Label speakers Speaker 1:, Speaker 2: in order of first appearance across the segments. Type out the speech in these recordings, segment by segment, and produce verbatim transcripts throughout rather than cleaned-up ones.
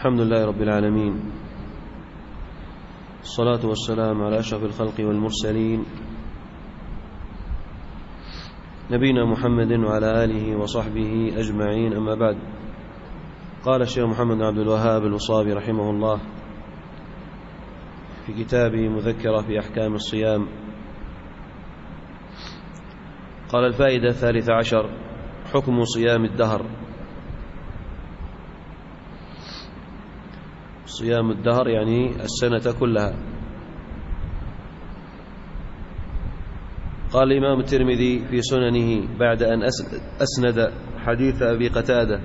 Speaker 1: الحمد لله رب العالمين، الصلاة والسلام على أشرف الخلق والمرسلين نبينا محمد وعلى آله وصحبه أجمعين، أما بعد. قال الشيخ محمد بن عبد الوهاب الوصابي رحمه الله في كتابه مذكرة في أحكام الصيام، قال: الفائدة الثالثة عشر: حكم صيام الدهر. صيام الدهر يعني السنة كلها. قال الإمام الترمذي في سننه بعد أن أسند حديث أبي قتادة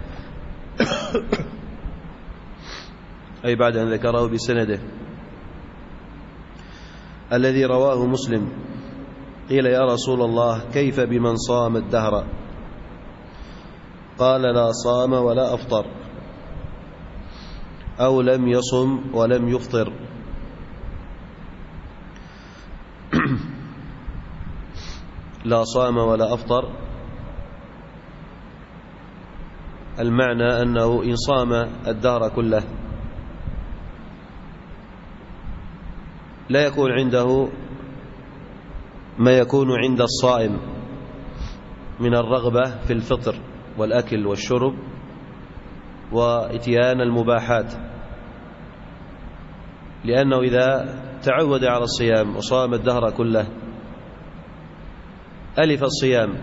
Speaker 1: أي بعد أن ذكره بسنده الذي رواه مسلم: قيل: يا رسول الله، كيف بمن صام الدهر؟ قال: لا صام ولا أفطر، أو لم يصم ولم يفطر. لا صام ولا أفطر، المعنى أنه إن صام الدهر كله لا يكون عنده ما يكون عند الصائم من الرغبة في الفطر والأكل والشرب وإتيان المباحات، لأنه إذا تعود على الصيام وصام الدهر كله ألف الصيام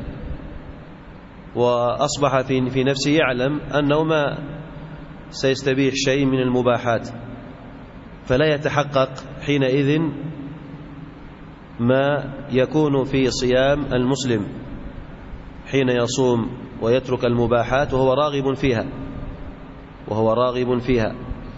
Speaker 1: وأصبح في نفسه يعلم أنه ما سيستبيح شيء من المباحات، فلا يتحقق حينئذ ما يكون في صيام المسلم حين يصوم ويترك المباحات وهو راغب فيها وهو راغب فيها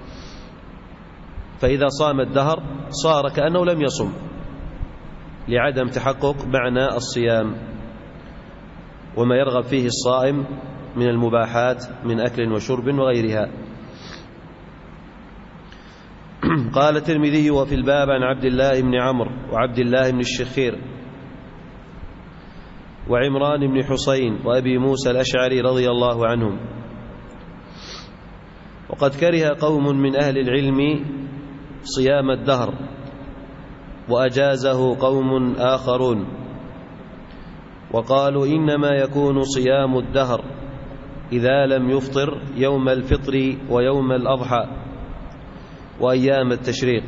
Speaker 1: فإذا صام الدهر صار كأنه لم يصم لعدم تحقق معنى الصيام وما يرغب فيه الصائم من المباحات من أكل وشرب وغيرها. قال الترمذي: وفي الباب عن عبد الله بن عمرو وعبد الله بن الشخير وعمران بن حسين وأبي موسى الأشعري رضي الله عنهم. وقد كره قوم من أهل العلم صيام الدهر وأجازه قوم آخرون، وقالوا إنما يكون صيام الدهر إذا لم يفطر يوم الفطر ويوم الأضحى وأيام التشريق،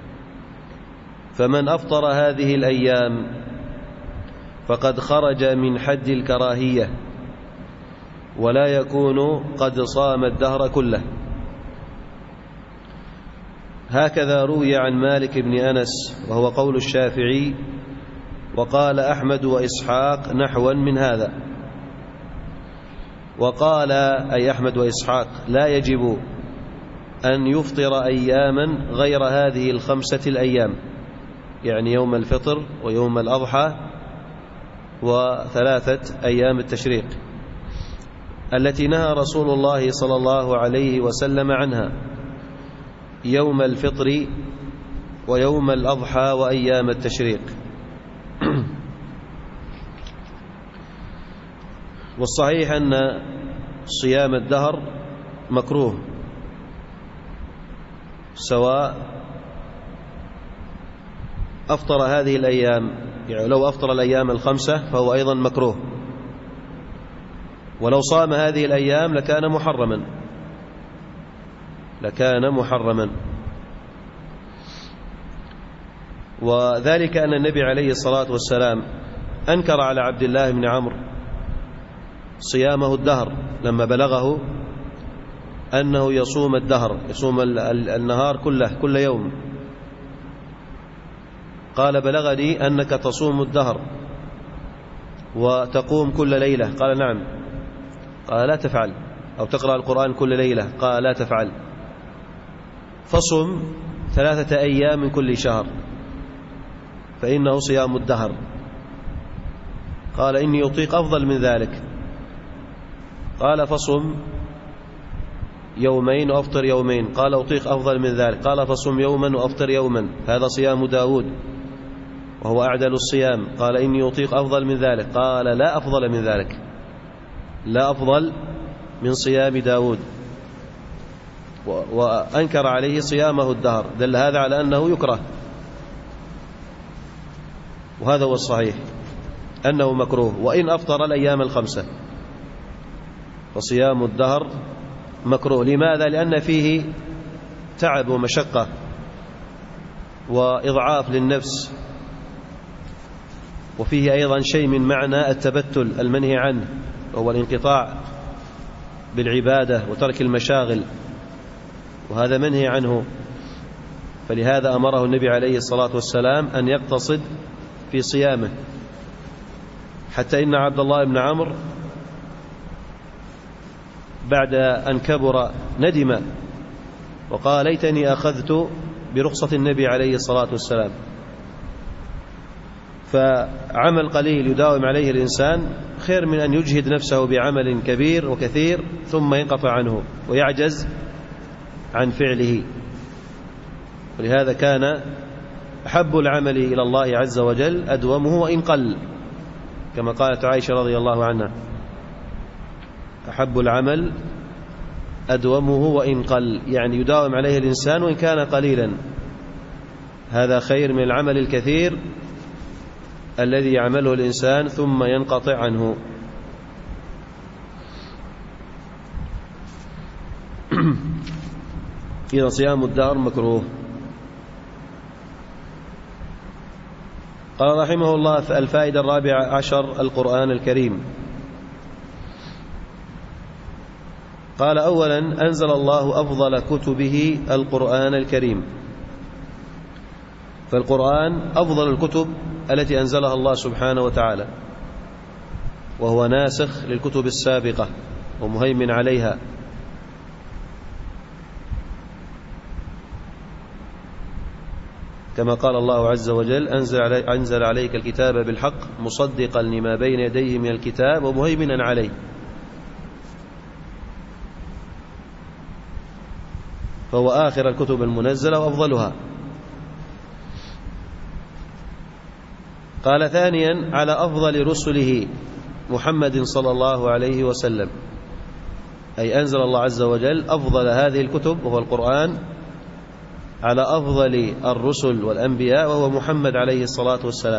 Speaker 1: فمن أفطر هذه الأيام فقد خرج من حد الكراهية ولا يكون قد صام الدهر كله. هكذا روي عن مالك بن أنس وهو قول الشافعي، وقال أحمد وإسحاق نحوا من هذا. وقال أي أحمد وإسحاق: لا يجب أن يفطر أياما غير هذه الخمسة الأيام، يعني يوم الفطر ويوم الأضحى وثلاثة أيام التشريق التي نهى رسول الله صلى الله عليه وسلم عنها: يوم الفطر ويوم الأضحى وأيام التشريق. والصحيح أن صيام الدهر مكروه، سواء أفطر هذه الأيام، يعني لو أفطر الأيام الخمسة فهو أيضا مكروه، ولو صام هذه الأيام لكان محرما لكان محرما وذلك أن النبي عليه الصلاة والسلام أنكر على عبد الله بن عمرو صيامه الدهر لما بلغه أنه يصوم الدهر، يصوم النهار كله كل يوم. قال: بلغني أنك تصوم الدهر وتقوم كل ليلة. قال: نعم. قال: لا تفعل. أو تقرأ القرآن كل ليلة. قال: لا تفعل. فصم ثلاثة أيام من كل شهر فإنه صيام الدهر. قال: إني أطيق أفضل من ذلك. قال: فصم يومين وأفطر يومين. قال: أطيق أفضل من ذلك. قال: فصم يوما وأفطر يوما، هذا صيام داود وهو أعدل الصيام. قال: إني أطيق أفضل من ذلك. قال: لا أفضل من ذلك، لا أفضل من صيام داود. وأنكر عليه صيامه الدهر، دل هذا على أنه يكره، وهذا هو الصحيح أنه مكروه، وإن أفطر الأيام الخمسة فصيام الدهر مكروه. لماذا؟ لأن فيه تعب ومشقة وإضعاف للنفس، وفيه أيضا شيء من معنى التبتل المنهي عنه، وهو الانقطاع بالعبادة وترك المشاغل، وهذا منهي عنه. فلهذا أمره النبي عليه الصلاة والسلام أن يقتصد في صيامه، حتى إن عبد الله بن عمرو بعد أن كبر ندم وقال ليتني أخذت برخصة النبي عليه الصلاة والسلام. فعمل قليل يداوم عليه الإنسان خير من أن يجهد نفسه بعمل كبير وكثير ثم ينقطع عنه ويعجز عن فعله. ولهذا كان أحب العمل إلى الله عز وجل أدومه وإن قل، كما قالت عائشة رضي الله عنها: أحب العمل أدومه وإن قل، يعني يداوم عليه الإنسان وإن كان قليلا، هذا خير من العمل الكثير الذي يعمله الإنسان ثم ينقطع عنه. إذا صيام الدهر مكروه. قال رحمه الله: الفائدة الرابعة عشر: القرآن الكريم. قال: أولا أنزل الله أفضل كتبه القرآن الكريم، فالقرآن أفضل الكتب التي أنزلها الله سبحانه وتعالى، وهو ناسخ للكتب السابقة ومهيمن عليها، كما قال الله عز وجل: أنزل, علي أنزل عليك الكتاب بالحق مصدقا لما بين يديه من الكتاب ومهيمنا عليه. فهو آخر الكتب المنزلة وأفضلها. قال: ثانيا على أفضل رسله محمد صلى الله عليه وسلم، أي أنزل الله عز وجل أفضل هذه الكتب وهو القرآن على أفضل الرسل والأنبياء وهو محمد عليه الصلاة والسلام.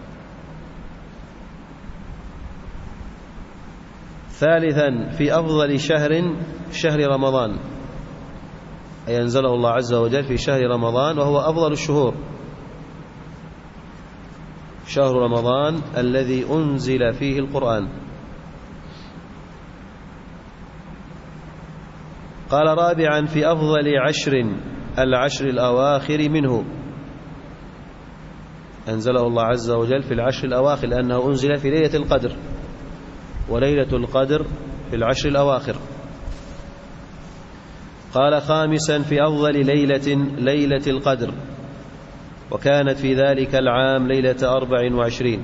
Speaker 1: ثالثا في أفضل شهر شهر رمضان، أي أنزله الله عز وجل في شهر رمضان وهو أفضل الشهور، شهر رمضان الذي أنزل فيه القرآن. قال: رابعا في أفضل عشر العشر الأواخر منه، أنزله الله عز وجل في العشر الأواخر لأنه أنزل في ليلة القدر، وليلة القدر في العشر الأواخر. قال: خامسا في أفضل ليلة ليلة القدر، وكانت في ذلك العام ليلة أربع وعشرين.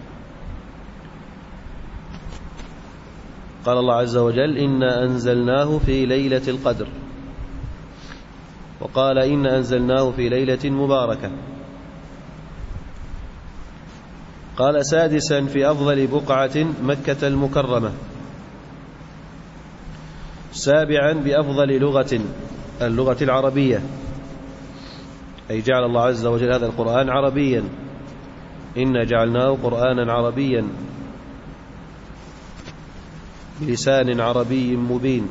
Speaker 1: قال الله عز وجل: إنا أنزلناه في ليلة القدر، وقال: إنا أنزلناه في ليلة مباركة. قال: سادسا في أفضل بقعة مكة المكرمة. سابعا بأفضل لغة اللغة العربية، أي جعل الله عز وجل هذا القرآن عربيا، إنا جعلناه قرآنا عربيا بلسان عربي مبين.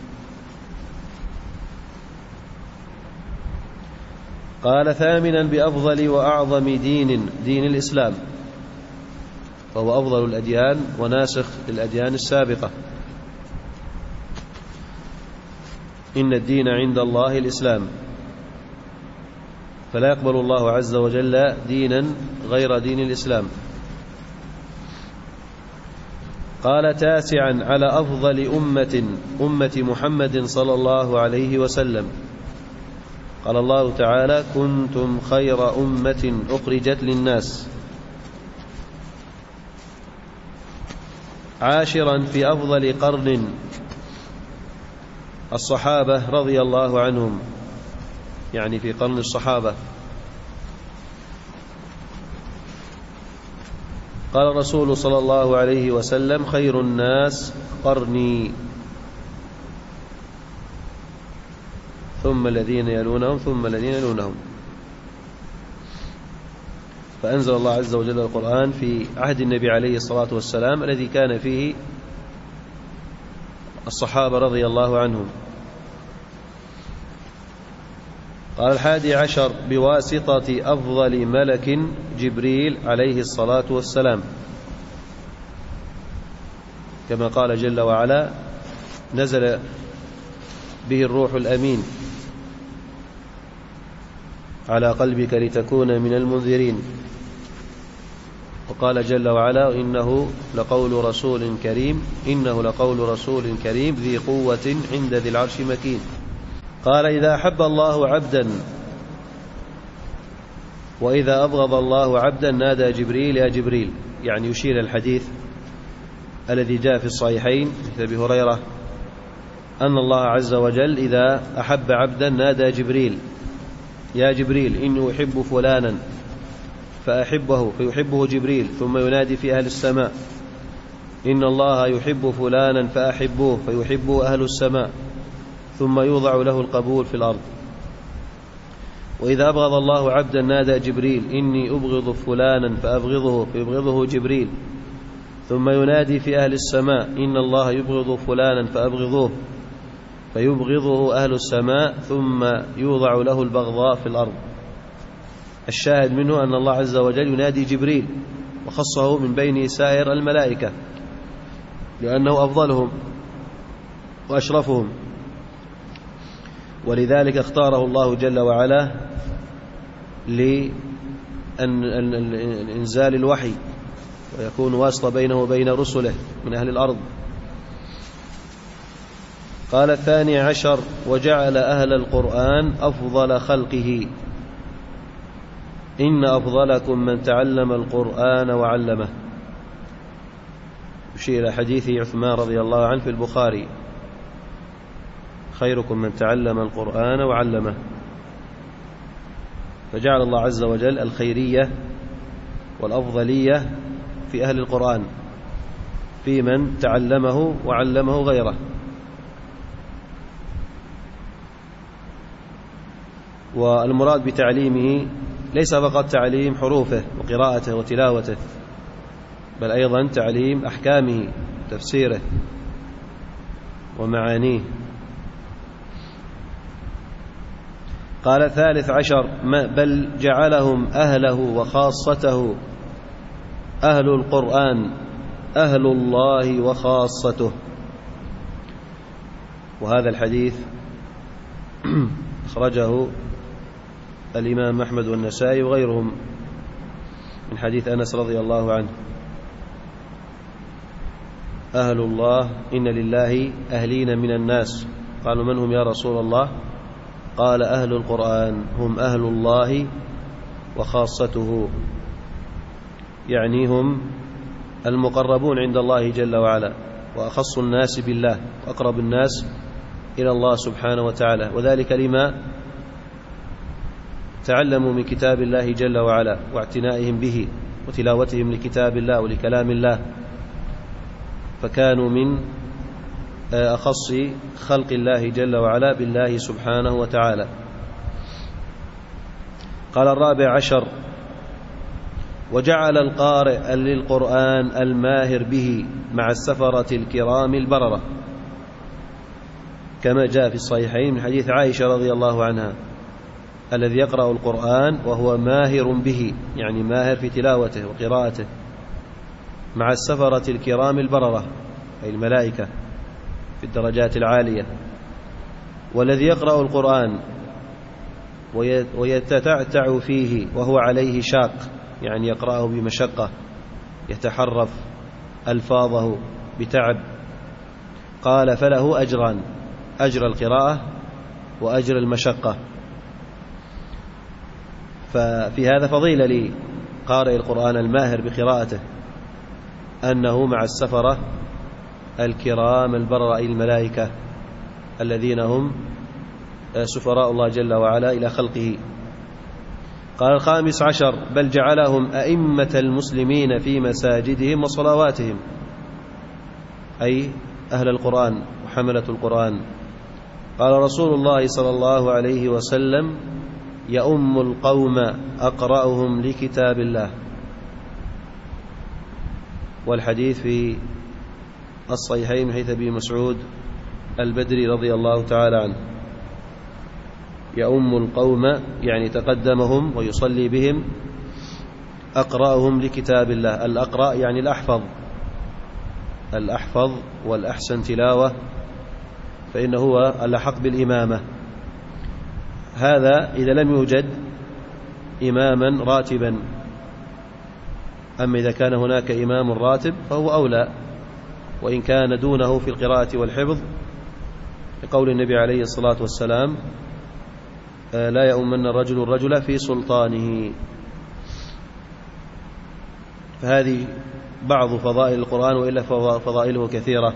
Speaker 1: قال: ثامنا بأفضل وأعظم دين دين الإسلام، وهو أفضل الأديان وناسخ للأديان السابقة. إن الدين عند الله الإسلام، فلا يقبل الله عز وجل دينا غير دين الإسلام. قال: تاسعا على أفضل أمة أمة محمد صلى الله عليه وسلم. قال الله تعالى: كنتم خير أمة أخرجت للناس. عاشرا في أفضل قرن الصحابة رضي الله عنهم، يعني في قرن الصحابة. قال الرسول صلى الله عليه وسلم: خير الناس قرني. ثم الذين يلونهم ثم الذين يلونهم. فأنزل الله عز وجل القرآن في عهد النبي عليه الصلاة والسلام الذي كان فيه الصحابة رضي الله عنهم. قال الحادي عشر بواسطة أفضل ملك جبريل عليه الصلاة والسلام، كما قال جل وعلا نزل به الروح الأمين على قلبك لتكون من المنذرين. وقال جل وعلا إنه لقول رسول كريم إنه لقول رسول كريم ذي قوة عند ذي العرش مكين. قال إذا أحب الله عبدا وإذا أبغض الله عبدا نادى جبريل يا جبريل، يعني يشير الحديث الذي جاء في الصحيحين مثل أبي هريرة أن الله عز وجل إذا أحب عبدا نادى جبريل يا جبريل إني أحب فلانا فأحبه فيحبه جبريل، ثم ينادي في أهل السماء إن الله يحب فلانا فأحبوه فيحبه أهل السماء، ثم يوضع له القبول في الأرض. وإذا أبغض الله عبدا نادى جبريل إني أبغض فلانا فأبغضه فيبغضه جبريل، ثم ينادي في أهل السماء إن الله يبغض فلانا فأبغضوه فيبغضه أهل السماء، ثم يوضع له البغضاء في الأرض. الشاهد منه أن الله عز وجل ينادي جبريل وخصه من بين سائر الملائكة لأنه أفضلهم وأشرفهم، ولذلك اختاره الله جل وعلا لإنزال الوحي ويكون واسطة بينه وبين رسله من أهل الأرض. قال الثاني عشر وجعل أهل القرآن أفضل خلقه إن أفضلكم من تعلم القرآن وعلمه، يشير إلى حديث عثمان رضي الله عنه في البخاري خيركم من تعلم القرآن وعلمه. فجعل الله عز وجل الخيرية والأفضلية في أهل القرآن في من تعلمه وعلمه غيره. والمراد بتعليمه ليس فقط تعليم حروفه وقراءته وتلاوته، بل أيضا تعليم أحكامه تفسيره ومعانيه. قال الثالث عشر بل جعلهم أهله وخاصته أهل القرآن أهل الله وخاصته. وهذا الحديث أخرجه الإمام أحمد والنسائي وغيرهم من حديث أنس رضي الله عنه أهل الله إن لله أهلين من الناس، قالوا من هم يا رسول الله؟ قال أهل القرآن هم أهل الله وخاصته، يعني هم المقربون عند الله جل وعلا وأخص الناس بالله وأقرب الناس إلى الله سبحانه وتعالى، وذلك لما تعلموا من كتاب الله جل وعلا واعتنائهم به وتلاوتهم لكتاب الله ولكلام الله، فكانوا من أخص خلق الله جل وعلا بالله سبحانه وتعالى. قال الرابع عشر وجعل القارئ للقرآن الماهر به مع السفرة الكرام البررة، كما جاء في الصحيحين من حديث عائشة رضي الله عنها الذي يقرأ القرآن وهو ماهر به، يعني ماهر في تلاوته وقراءته، مع السفرة الكرام البررة أي الملائكة في الدرجات العالية. والذي يقرأ القرآن ويتتعتع فيه وهو عليه شاق، يعني يقرأه بمشقة يتحرف ألفاظه بتعب، قال فله أجران، أجر القراءة وأجر المشقة. ففي هذا فضيلة لقارئ القرآن الماهر بقراءته أنه مع السفرة الكرام البررة أي الملائكة الذين هم سفراء الله جل وعلا إلى خلقه. قال الخامس عشر بل جعلهم أئمة المسلمين في مساجدهم وصلواتهم، أي أهل القرآن وحملة القرآن قال رسول الله صلى الله عليه وسلم: يؤم القوم أقرأهم لكتاب الله. والحديث في الصحيحين من حديث أبي مسعود البدري رضي الله تعالى عنه. يؤم القوم يعني تقدمهم ويصلي بهم، أقرأهم لكتاب الله. الأقرأ يعني الأحفظ، الأحفظ والأحسن تلاوة، فإنه هو الأحق بالإمامة. هذا إذا لم يوجد إماما راتبا. أما إذا كان هناك إمام راتب فهو أولى، وإن كان دونه في القراءة والحفظ، لقول النبي عليه الصلاة والسلام: لا يؤمن الرجل الرجل في سلطانه. فهذه بعض فضائل القرآن، وإلا فضائله كثيرة.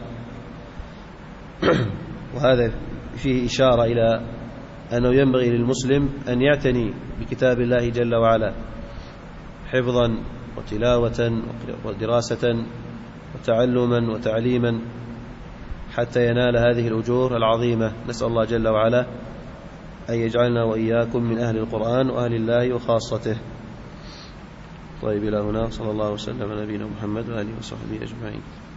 Speaker 1: وهذا فيه إشارة إلى أنه ينبغي للمسلم أن يعتني بكتاب الله جل وعلا حفظا وتلاوة ودراسة وتعلما وتعليما، حتى ينال هذه الأجور العظيمة. نسأل الله جل وعلا أن يجعلنا وإياكم من أهل القرآن وأهل الله وخاصته. طيب، إلى هنا، صلى الله وسلم على نبينا محمد وآله وصحبه أجمعين.